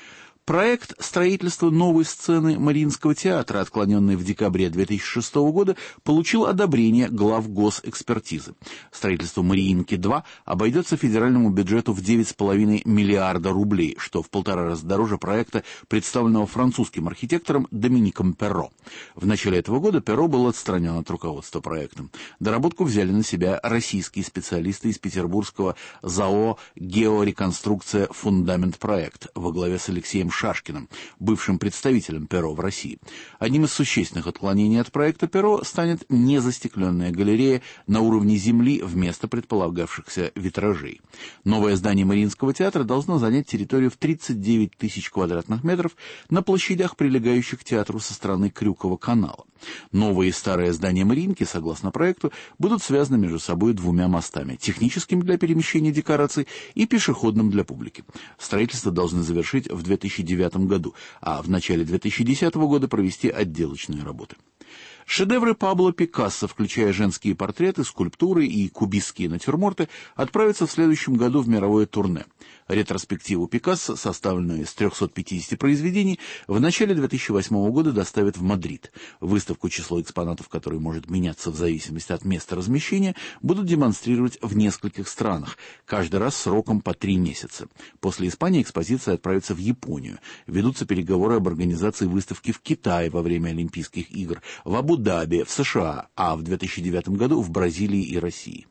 Проект строительства новой сцены Мариинского театра, отклоненный в декабре две тысячи шестого года, получил одобрение глав госэкспертизы. Строительство Мариинки-два обойдется федеральному бюджету в девять с половиной миллиарда рублей, что в полтора раза дороже проекта, представленного французским архитектором Домиником Перро. В начале этого года Перро был отстранен от руководства проектом. Доработку взяли на себя российские специалисты из петербургского ЗАО «Геореконструкция Фундамент Проект» во главе с Алексеем Шашкиным, бывшим представителем Перро в России. Одним из существенных отклонений от проекта Перро станет незастекленная галерея на уровне земли вместо предполагавшихся витражей. Новое здание Мариинского театра должно занять территорию в тридцать девять тысяч квадратных метров на площадях, прилегающих к театру со стороны Крюкова канала. Новое и старое здание Мариинки, согласно проекту, будут связаны между собой двумя мостами, техническим для перемещения декораций и пешеходным для публики. Строительство должны завершить в две тысячи девятом году, а в начале две тысячи десятого года провести отделочные работы. Шедевры Пабло Пикассо, включая женские портреты, скульптуры и кубистские натюрморты, отправятся в следующем году в мировое турне. Ретроспективу Пикассо, составленную из трехсот пятидесяти произведений, в начале две тысячи восьмого года доставят в Мадрид. Выставку, число экспонатов которой может меняться в зависимости от места размещения, будут демонстрировать в нескольких странах, каждый раз сроком по три месяца. После Испании экспозиция отправится в Японию. Ведутся переговоры об организации выставки в Китае во время Олимпийских игр, в Абу-Даби, в США, а в две тысячи девятом году в Бразилии и России.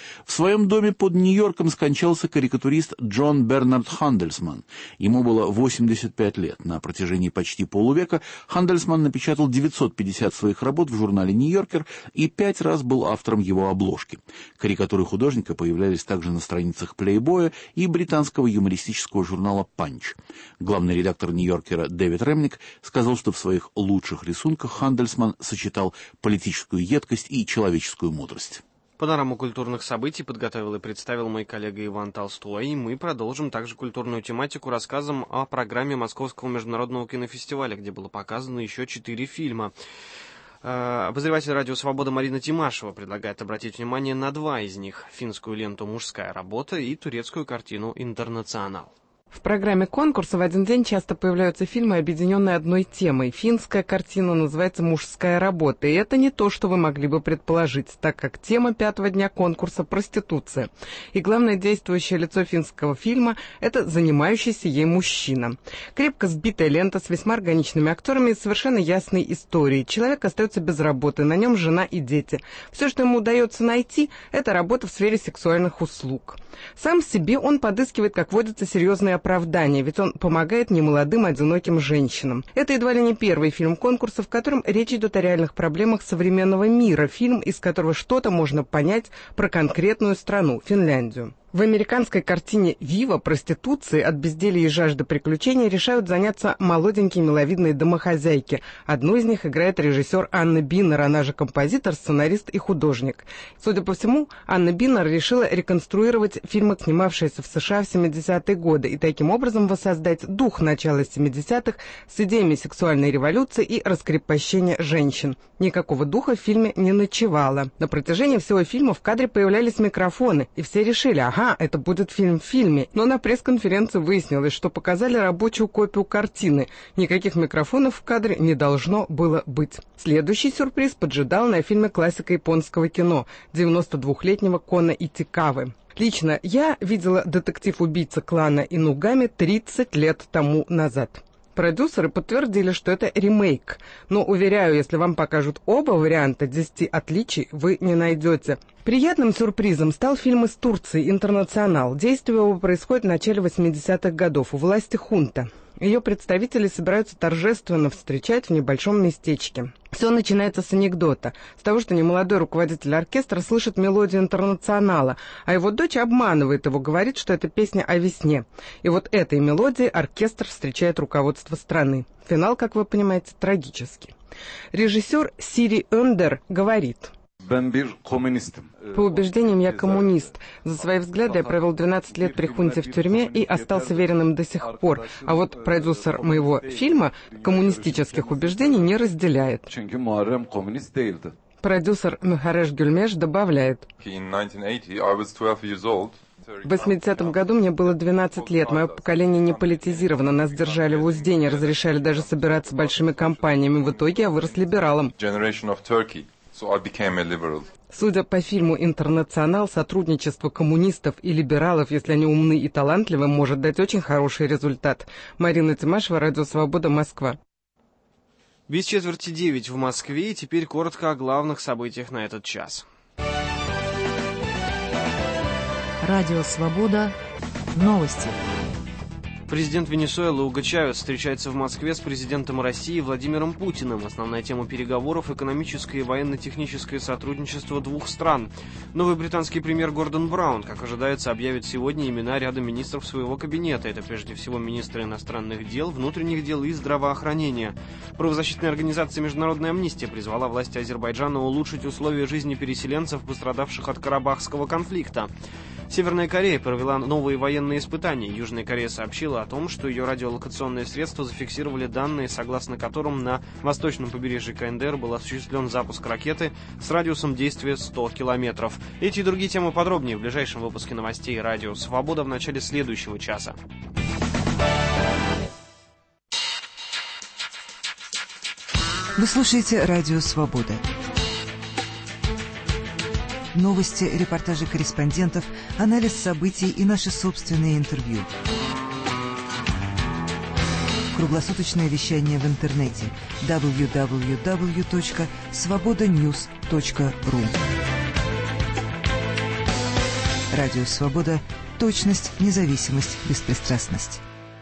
В своем доме под Нью-Йорком скончался карикатурист Джон Бернард Хандельсман. Ему было восемьдесят пять лет. На протяжении почти полувека Хандельсман напечатал девятьсот пятьдесят своих работ в журнале «Нью-Йоркер» и пять раз был автором его обложки. Карикатуры художника появлялись также на страницах «Плейбоя» и британского юмористического журнала «Панч». Главный редактор «Нью-Йоркера» Дэвид Ремник сказал, что в своих лучших рисунках Хандельсман сочетал политическую едкость и человеческую мудрость. Панораму культурных событий подготовил и представил мой коллега Иван Толстой, и мы продолжим также культурную тематику рассказом о программе Московского международного кинофестиваля, где было показано еще четыре фильма. Обозреватель радио «Свобода» Марина Тимашева предлагает обратить внимание на два из них – финскую ленту «Мужская работа» и турецкую картину «Интернационал». В программе конкурса в один день часто появляются фильмы, объединенные одной темой. Финская картина называется «Мужская работа», и это не то, что вы могли бы предположить, так как тема пятого дня конкурса – проституция. И главное действующее лицо финского фильма – это занимающийся ей мужчина. Крепко сбитая лента с весьма органичными актерами и совершенно ясной историей. Человек остается без работы, на нем жена и дети. Все, что ему удается найти – это работа в сфере сексуальных услуг. Сам себе он подыскивает, как водится, серьезные оправдание, ведь он помогает немолодым одиноким женщинам. Это едва ли не первый фильм конкурса, в котором речь идет о реальных проблемах современного мира, фильм, из которого что-то можно понять про конкретную страну – Финляндию. В американской картине «Вива» проституции от безделья и жажды приключений решают заняться молоденькие миловидные домохозяйки. Одну из них играет режиссер Анна Биннер, она же композитор, сценарист и художник. Судя по всему, Анна Биннер решила реконструировать фильмы, снимавшиеся в США в семидесятые годы, и таким образом воссоздать дух начала семидесятых с идеями сексуальной революции и раскрепощения женщин. Никакого духа в фильме не ночевало. На протяжении всего фильма в кадре появлялись микрофоны, и все решили, ага, Ага, это будет фильм в фильме. Но на пресс-конференции выяснилось, что показали рабочую копию картины. Никаких микрофонов в кадре не должно было быть. Следующий сюрприз поджидал на фильме классика японского кино девяносто двухлетнего Кона Итикавы. Лично я видела детектив-убийца клана Инугами тридцать лет тому назад. Продюсеры подтвердили, что это ремейк, но, уверяю, если вам покажут оба варианта, десяти отличий вы не найдете. Приятным сюрпризом стал фильм из Турции «Интернационал». Действие его происходит в начале восьмидесятых годов у власти хунта. Ее представители собираются торжественно встречать в небольшом местечке. Все начинается с анекдота, с того, что немолодой руководитель оркестра слышит мелодию «Интернационала», а его дочь обманывает его, говорит, что это песня о весне. И вот этой мелодией оркестр встречает руководство страны. Финал, как вы понимаете, трагический. Режиссер Сири Önder говорит: по убеждениям я коммунист. За свои взгляды я провел двенадцать лет при хунте в тюрьме и остался верным до сих пор. А вот продюсер моего фильма коммунистических убеждений не разделяет. Продюсер Мехареш Гюльмеш добавляет: в восьмидесятом году мне было двенадцать лет. Мое поколение не политизировано. Нас держали в узде, не разрешали даже собираться большими компаниями. В итоге я вырос либералом. Судя по фильму «Интернационал», сотрудничество коммунистов и либералов, если они умны и талантливы, может дать очень хороший результат. Марина Тимашева, Радио Свобода, Москва. Без четверти девять в Москве, и теперь коротко о главных событиях на этот час. Радио Свобода. Новости. Президент Венесуэлы Уго Чавес встречается в Москве с президентом России Владимиром Путиным. Основная тема переговоров – экономическое и военно-техническое сотрудничество двух стран. Новый британский премьер Гордон Браун, как ожидается, объявит сегодня имена ряда министров своего кабинета. Это прежде всего министры иностранных дел, внутренних дел и здравоохранения. Правозащитная организация «Международная амнистия» призвала власти Азербайджана улучшить условия жизни переселенцев, пострадавших от Карабахского конфликта. Северная Корея провела новые военные испытания. Южная Корея сообщила о том, что ее радиолокационные средства зафиксировали данные, согласно которым на восточном побережье КНДР был осуществлен запуск ракеты с радиусом действия сто километров. Эти и другие темы подробнее в ближайшем выпуске новостей «Радио Свобода» в начале следующего часа. Вы слушаете «Радио Свобода». Новости, репортажи корреспондентов, анализ событий и наши собственные интервью. Круглосуточное вещание в интернете дабл ю дабл ю дабл ю точка свобода ньюс точка ру. Радио «Свобода». Точность, независимость, беспристрастность.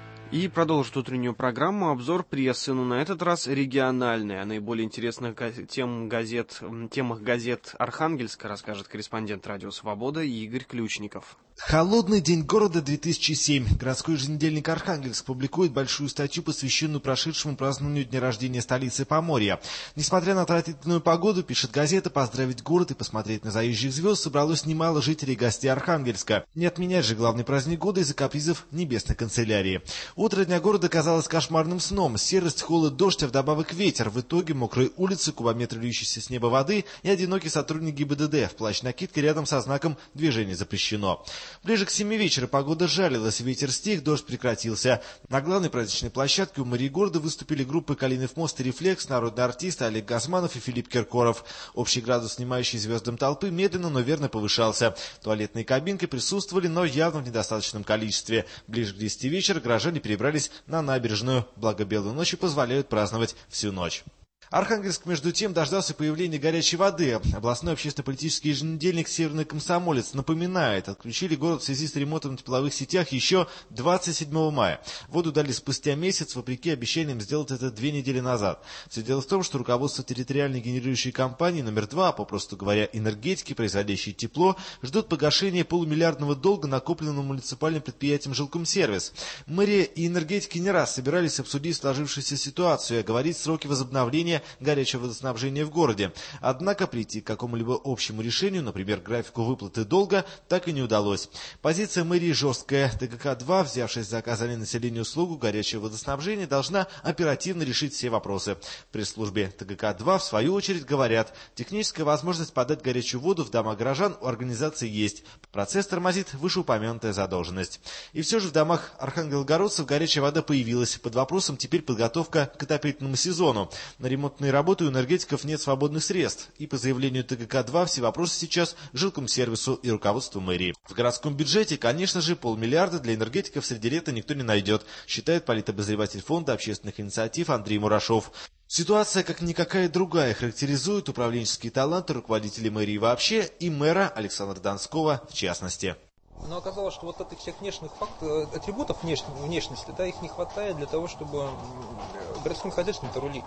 И продолжит утреннюю программу обзор прессы, но на этот раз региональный. О наиболее интересных тем газет, темах газет Архангельска расскажет корреспондент Радио «Свобода» Игорь Ключников. «Холодный день города две тысячи семь. Городской еженедельник «Архангельск» публикует большую статью, посвященную прошедшему празднованию дня рождения столицы Поморья. Несмотря на отвратительную погоду, пишет газета, поздравить город и посмотреть на заезжих звезд собралось немало жителей и гостей Архангельска. Не отменять же главный праздник года из-за капризов небесной канцелярии. Утро дня города казалось кошмарным сном. Серость, холод, дождь, а вдобавок ветер. В итоге мокрые улицы, кубометры льющейся с неба воды и одинокий сотрудник ГИБДД в плащ-накидке рядом со знаком «Движение запрещено». Ближе к семи вечера погода жалилась, ветер стих, дождь прекратился. На главной праздничной площадке у мэрии города выступили группы «Калинов мост» и «Рефлекс», народные артисты Олег Газманов и Филипп Киркоров. Общий градус снимающей звездам толпы медленно, но верно повышался. Туалетные кабинки присутствовали, но явно в недостаточном количестве. Ближе к десяти вечера горожане перебрались на набережную. Благо белые ночи позволяют праздновать всю ночь. Архангельск, между тем, дождался появления горячей воды. Областной общественно-политический еженедельник «Северный комсомолец» напоминает, отключили город в связи с ремонтом на тепловых сетях еще двадцать седьмого мая. Воду дали спустя месяц, вопреки обещаниям сделать это две недели назад. Все дело в том, что руководство территориальной генерирующей компании номер два, попросту говоря, энергетики, производящие тепло, ждут погашения полумиллиардного долга, накопленного муниципальным предприятием «Жилкомсервис». Мэрия и энергетики не раз собирались обсудить сложившуюся ситуацию и оговорить сроки возобновления горячего водоснабжения в городе. Однако прийти к какому-либо общему решению, например, графику выплаты долга, так и не удалось. Позиция мэрии жесткая. ТГК-два, взявшись за оказание населению услугу горячего водоснабжения, должна оперативно решить все вопросы. В пресс-службе ТГК-два, в свою очередь, говорят, техническая возможность подать горячую воду в дома горожан у организации есть. Процесс тормозит вышеупомянутая задолженность. И все же в домах архангелогородцев горячая вода появилась. Под вопросом теперь подготовка к отопительному сезону. На ремонтные работы у энергетиков нет свободных средств. И по заявлению ТГК-два все вопросы сейчас жилкомсервису и руководству мэрии. В городском бюджете, конечно же, полмиллиарда для энергетиков среди лета никто не найдет, считает политобозреватель фонда общественных инициатив Андрей Мурашов. Ситуация, как никакая другая, характеризует управленческие таланты руководителей мэрии вообще и мэра Александра Донского в частности. Но оказалось, что вот этих всех внешних фактов, атрибутов внеш... внешности, да, их не хватает для того, чтобы городским хозяйством-то рулить.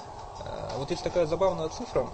Вот есть такая забавная цифра,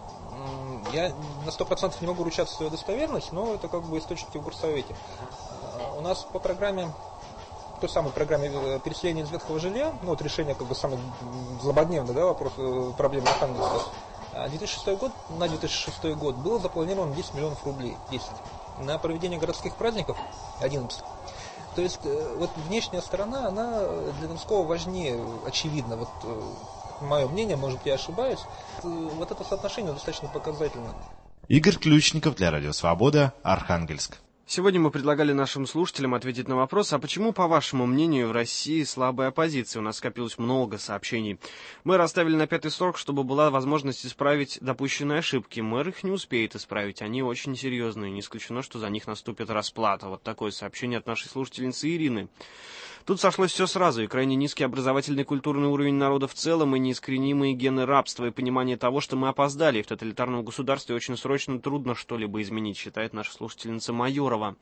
я на сто процентов не могу ручаться в свою достоверность, но это как бы источники в горсовете. У нас по программе, той самой программе переселения из ветхого жилья, ну вот решение как бы самый злободневный, да, вопрос, проблемы Архангельска, две тысячи шестой год, на две тысячи шестой год было запланировано десять миллионов рублей, десять. На проведение городских праздников одиннадцать. То есть вот внешняя сторона, она для Донского важнее, очевидно. Вот мое мнение, может я ошибаюсь, вот это соотношение достаточно показательно. Игорь Ключников для Радио Свобода, Архангельск. Сегодня мы предлагали нашим слушателям ответить на вопрос, а почему, по вашему мнению, в России слабая оппозиция? У нас скопилось много сообщений. Мы расставили на пятый срок, чтобы была возможность исправить допущенные ошибки. Мэр их не успеет исправить, они очень серьезные. Не исключено, что за них наступит расплата. Вот такое сообщение от нашей слушательницы Ирины. Тут сошлось все сразу, и крайне низкий образовательный и культурный уровень народа в целом, и неискоренимые гены рабства, и понимание того, что мы опоздали, и в тоталитарном государстве очень срочно трудно что-либо изменить, считает наша слушательница Майорова.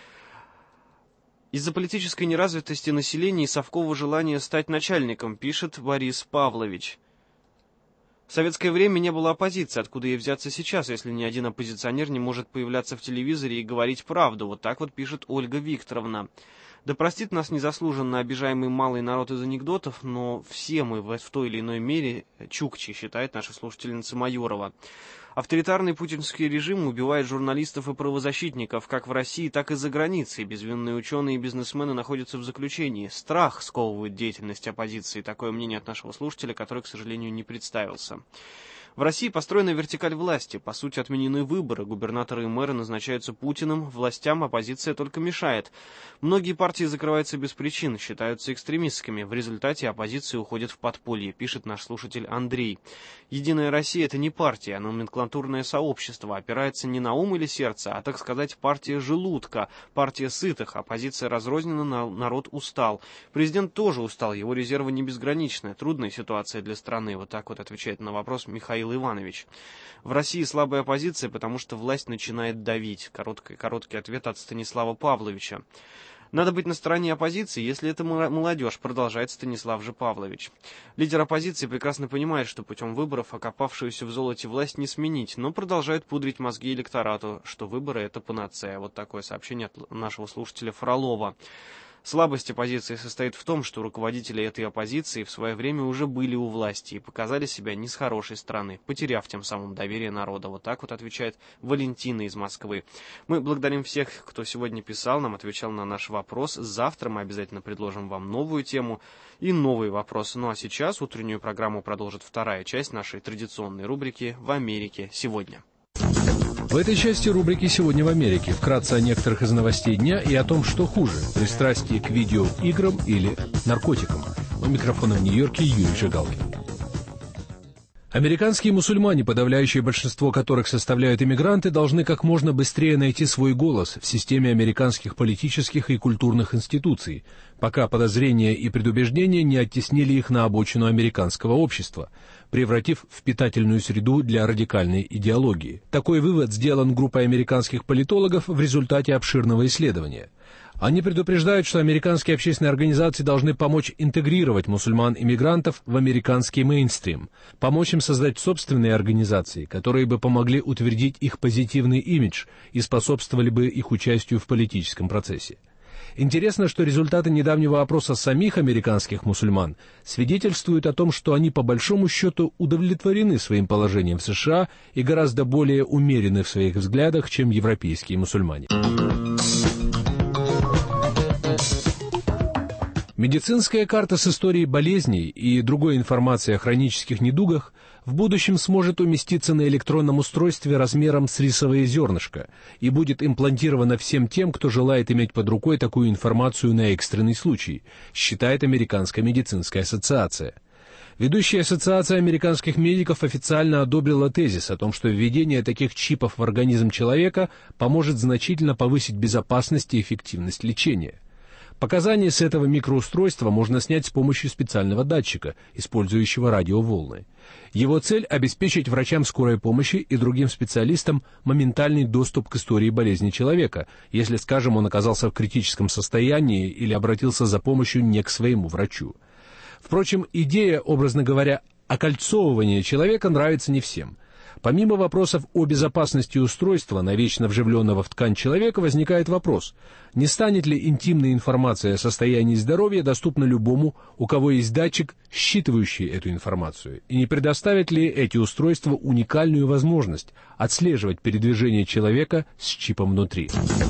Из-за политической неразвитости населения и совкового желания стать начальником, пишет Борис Павлович. В советское время не было оппозиции, откуда ей взяться сейчас, если ни один оппозиционер не может появляться в телевизоре и говорить правду. Вот так вот пишет Ольга Викторовна. Да простит нас незаслуженно обижаемый малый народ из анекдотов, но все мы в, в той или иной мере чукчи, считает наша слушательница Майорова. Авторитарный путинский режим убивает журналистов и правозащитников, как в России, так и за границей. Безвинные ученые и бизнесмены находятся в заключении. Страх сковывает деятельность оппозиции. Такое мнение от нашего слушателя, который, к сожалению, не представился. В России построена вертикаль власти. По сути, отменены выборы. Губернаторы и мэры назначаются Путиным. Властям оппозиция только мешает. Многие партии закрываются без причин, считаются экстремистскими. В результате оппозиция уходит в подполье, пишет наш слушатель Андрей. Единая Россия — это не партия, а номенклатурное сообщество. Опирается не на ум или сердце, а, так сказать, партия желудка, партия сытых. Оппозиция разрознена, народ устал. Президент тоже устал, его резервы не безграничны. Трудная ситуация для страны. Вот так вот отвечает на вопрос Михаил Михаил Иванович. В России слабая оппозиция, потому что власть начинает давить. Короткий, короткий ответ от Станислава Павловича. Надо быть на стороне оппозиции, если это молодежь, продолжает Станислав же Павлович. Лидер оппозиции прекрасно понимает, что путем выборов окопавшуюся в золоте власть не сменить, но продолжает пудрить мозги электорату, что выборы — это панацея. Вот такое сообщение от нашего слушателя Фролова. Слабость оппозиции состоит в том, что руководители этой оппозиции в свое время уже были у власти и показали себя не с хорошей стороны, потеряв тем самым доверие народа. Вот так вот отвечает Валентина из Москвы. Мы благодарим всех, кто сегодня писал нам, отвечал на наш вопрос. Завтра мы обязательно предложим вам новую тему и новые вопросы. Ну а сейчас утреннюю программу продолжит вторая часть нашей традиционной рубрики «В Америке сегодня». В этой части рубрики «Сегодня в Америке» вкратце о некоторых из новостей дня и о том, что хуже – пристрастие к видеоиграм или наркотикам. У микрофона в Нью-Йорке Юрий Жигалкин. Американские мусульмане, подавляющее большинство которых составляют иммигранты, должны как можно быстрее найти свой голос в системе американских политических и культурных институций, пока подозрения и предубеждения не оттеснили их на обочину американского общества, превратив в питательную среду для радикальной идеологии. Такой вывод сделан группой американских политологов в результате обширного исследования. Они предупреждают, что американские общественные организации должны помочь интегрировать мусульман-иммигрантов в американский мейнстрим, помочь им создать собственные организации, которые бы помогли утвердить их позитивный имидж и способствовали бы их участию в политическом процессе. Интересно, что результаты недавнего опроса самих американских мусульман свидетельствуют о том, что они по большому счету удовлетворены своим положением в США и гораздо более умерены в своих взглядах, чем европейские мусульмане. Медицинская карта с историей болезней и другой информацией о хронических недугах в будущем сможет уместиться на электронном устройстве размером с рисовое зернышко и будет имплантирована всем тем, кто желает иметь под рукой такую информацию на экстренный случай, считает Американская медицинская ассоциация. Ведущая ассоциация американских медиков официально одобрила тезис о том, что введение таких чипов в организм человека поможет значительно повысить безопасность и эффективность лечения. Показания с этого микроустройства можно снять с помощью специального датчика, использующего радиоволны. Его цель – обеспечить врачам скорой помощи и другим специалистам моментальный доступ к истории болезни человека, если, скажем, он оказался в критическом состоянии или обратился за помощью не к своему врачу. Впрочем, идея, образно говоря, окольцовывания человека нравится не всем. Помимо вопросов о безопасности устройства, навечно вживленного в ткань человека, возникает вопрос, не станет ли интимная информация о состоянии здоровья доступна любому, у кого есть датчик, считывающий эту информацию, и не предоставят ли эти устройства уникальную возможность отслеживать передвижение человека с чипом внутри.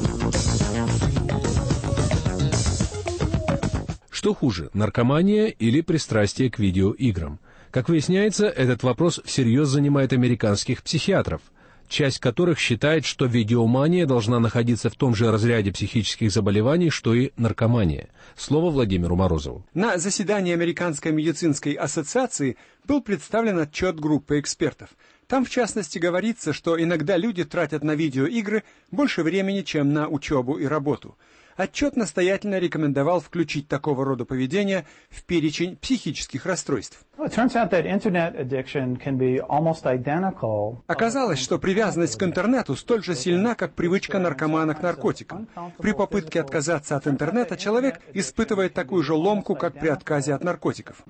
Что хуже, наркомания или пристрастие к видеоиграм? Как выясняется, этот вопрос всерьез занимает американских психиатров, часть которых считает, что видеомания должна находиться в том же разряде психических заболеваний, что и наркомания. Слово Владимиру Морозову. На заседании Американской медицинской ассоциации был представлен отчет группы экспертов. Там, в частности, говорится, что иногда люди тратят на видеоигры больше времени, чем на учебу и работу. Отчет настоятельно рекомендовал включить такого рода поведение в перечень психических расстройств. Оказалось, что привязанность к интернету столь же сильна, как привычка наркомана к наркотикам. При попытке отказаться от интернета человек испытывает такую же ломку, как при отказе от наркотиков.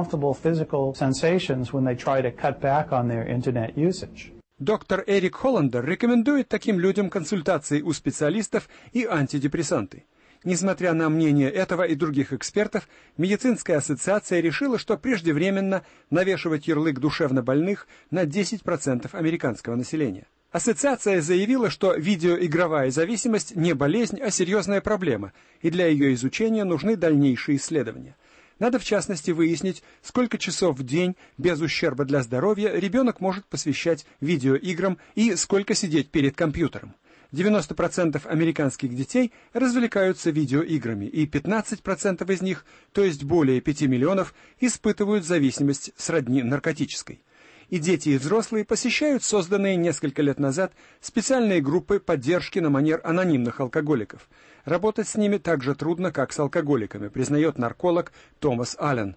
Доктор Эрик Холландер рекомендует таким людям консультации у специалистов и антидепрессанты. Несмотря на мнение этого и других экспертов, медицинская ассоциация решила, что преждевременно навешивать ярлык душевнобольных на десять процентов американского населения. Ассоциация заявила, что видеоигровая зависимость не болезнь, а серьезная проблема, и для ее изучения нужны дальнейшие исследования. Надо, в частности, выяснить, сколько часов в день без ущерба для здоровья ребенок может посвящать видеоиграм и сколько сидеть перед компьютером. девяносто процентов американских детей развлекаются видеоиграми, и пятнадцать процентов из них, то есть более пяти миллионов, испытывают зависимость сродни наркотической. И дети, и взрослые посещают созданные несколько лет назад специальные группы поддержки на манер анонимных алкоголиков. Работать с ними так же трудно, как с алкоголиками, признает нарколог Томас Аллен.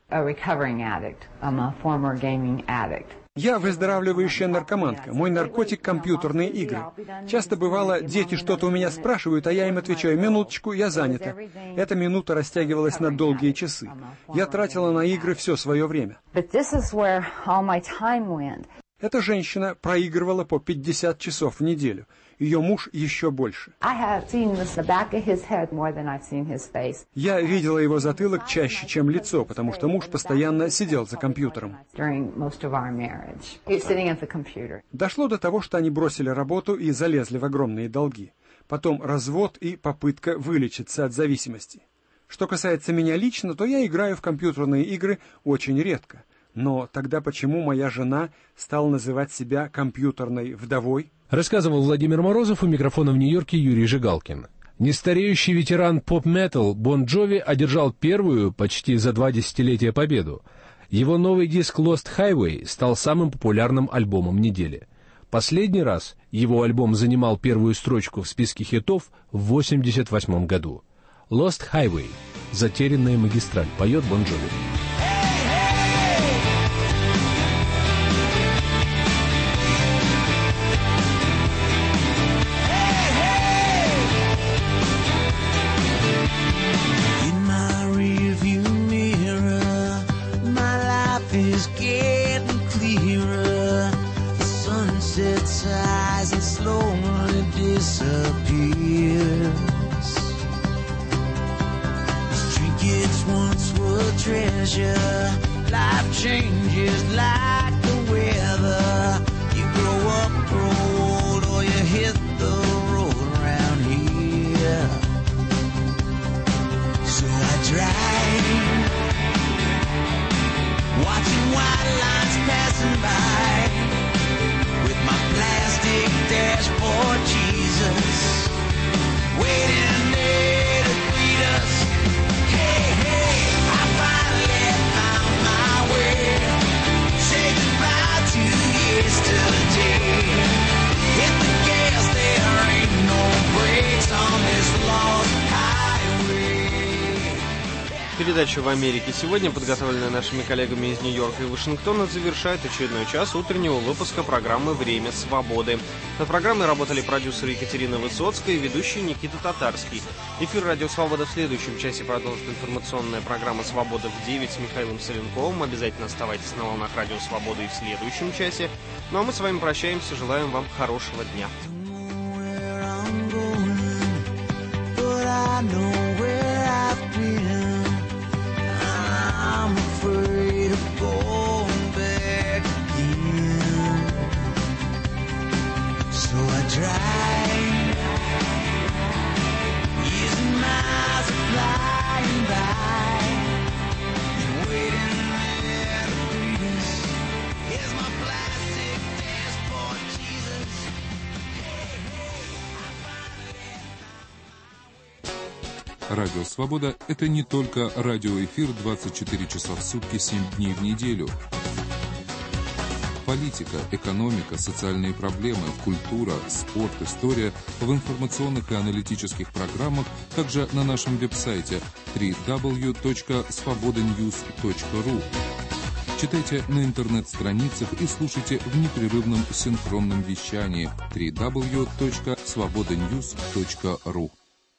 Я выздоравливающая наркоманка. Мой наркотик — компьютерные игры. Часто бывало, дети что-то у меня спрашивают, а я им отвечаю: минуточку, я занята. Эта минута растягивалась на долгие часы. Я тратила на игры все свое время. Эта женщина проигрывала по пятьдесят часов в неделю. Ее муж еще больше. Я видела его затылок чаще, чем лицо, потому что муж постоянно сидел за компьютером. Дошло до того, что они бросили работу и залезли в огромные долги. Потом развод и попытка вылечиться от зависимости. Что касается меня лично, то я играю в компьютерные игры очень редко. Но тогда почему моя жена стала называть себя компьютерной вдовой? Рассказывал Владимир Морозов, у микрофона в Нью-Йорке Юрий Жигалкин. Нестареющий ветеран поп-метал Бон Джови одержал первую почти за два десятилетия победу. Его новый диск Lost Highway стал самым популярным альбомом недели. Последний раз его альбом занимал первую строчку в списке хитов в восемьдесят восьмом году. Lost Highway — затерянная магистраль, поет Бон Джови. Treasure, life changes like the weather. You grow up, grow old, or you hit the road around here. So I drive, watching white lines passing by, with my plastic dashboard Jesus waiting there to greet us. Hey, hey. Передача «В Америке сегодня», подготовленная нашими коллегами из Нью-Йорка и Вашингтона, завершает очередной час утреннего выпуска программы «Время свободы». Над программой работали продюсеры Екатерина Высоцкая и ведущий Никита Татарский. Эфир «Радио Свобода» в следующем часе продолжит информационная программа «Свобода» в девять с Михаилом Соленковым. Обязательно оставайтесь на волнах «Радио Свобода» и в следующем часе. Ну а мы с вами прощаемся, желаем вам хорошего дня. Радио «Свобода» — это не только радиоэфир двадцать четыре часа в сутки, семь дней в неделю. Политика, экономика, социальные проблемы, культура, спорт, история в информационных и аналитических программах, также на нашем веб-сайте дабл ю дабл ю дабл ю точка свобода ньюс точка ру. Читайте на интернет-страницах и слушайте в непрерывном синхронном вещании дабл ю дабл ю дабл ю точка свобода ньюс точка ру.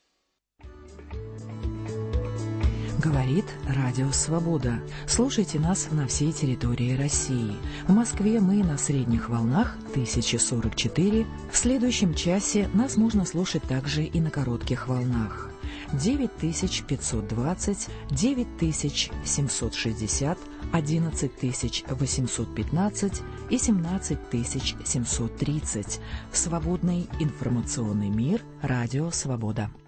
Говорит Радио Свобода. Слушайте нас на всей территории России. В Москве мы на средних волнах тысяча сорок четыре. В следующем часе нас можно слушать также и на коротких волнах. девять тысяч пятьсот двадцать, девять тысяч семьсот шестьдесят, одиннадцать тысяч восемьсот пятнадцать и семнадцать тысяч семьсот тридцать. Свободный информационный мир. Радио Свобода.